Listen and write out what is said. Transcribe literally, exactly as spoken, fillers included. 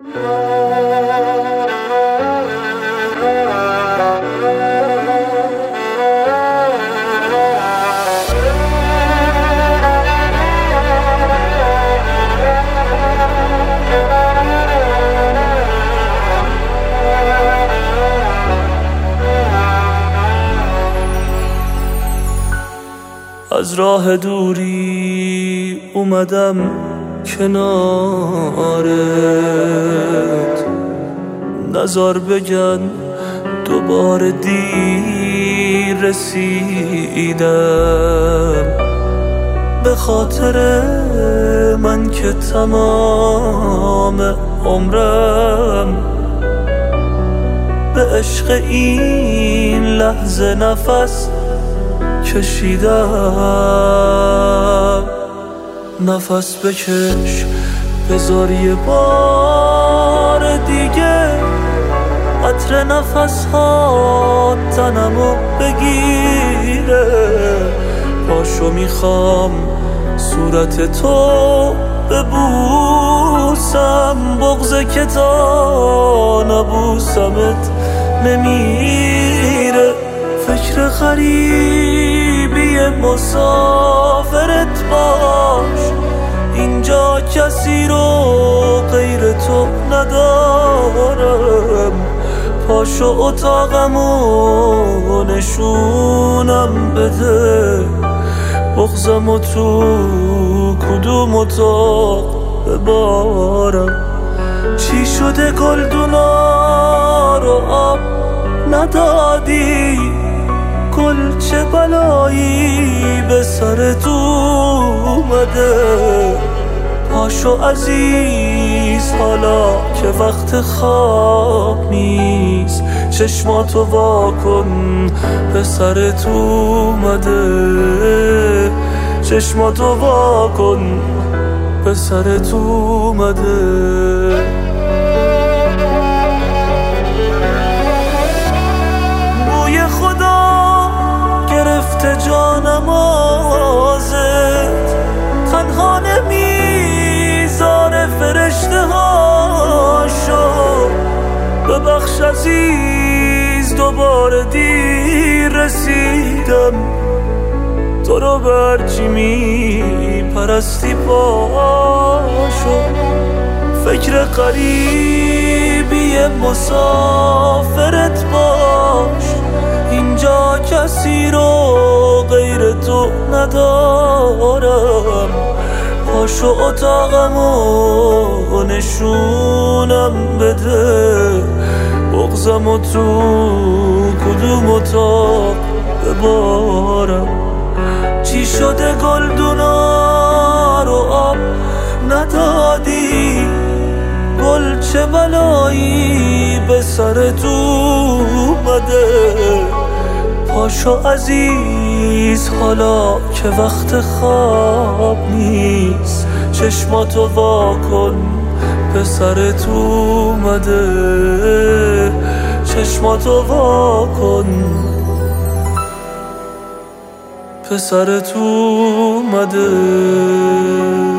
از راه دوری اومدم کنارت، نزار بگن دوباره دیر رسیدم. به خاطر من که تمام عمرم به عشق این لحظه نفس کشیدم. نفس بکش بذار یه بار دیگه عطر نفس ها تنمو بگیره. پاشو میخوام صورت تو ببوسم، بغضه که تا نبوسمت نمیره. فکر غریبی مسافرت باش، اینجا کسی رو غیر تو ندارم. پاشو اتاقمو نشونم بده، بغضمو تو کدوم اتاق ببارم. چی شده گلدونا رو آب ندادی؟ گل چه بلایی به سرت اومده؟ پاشو عزیز حالا که وقت خواب نیست، چشماتو واکن به سرت اومده. چشماتو واکن به سرت اومده. جانم آزد تنها نمیذاره فرشته هاشو. ببخش عزیز دوباره دیر رسیدم، تو رو برچی میپرستی پاشو. فکر غریبی مسافرت باش، اینجا کسی رو غیر تو ندارم. پاشو اتاقمو نشونم بده، بغضمو تو کدوم اتاق ببارم. چی شده گلدونا رو آب ندادی؟ گل چه بلایی به سرت اومده؟ پاشو عزیز حالا که وقت خواب نیست، چشماتو واکن به سرت اومده. چشماتو واکن به سرت اومده.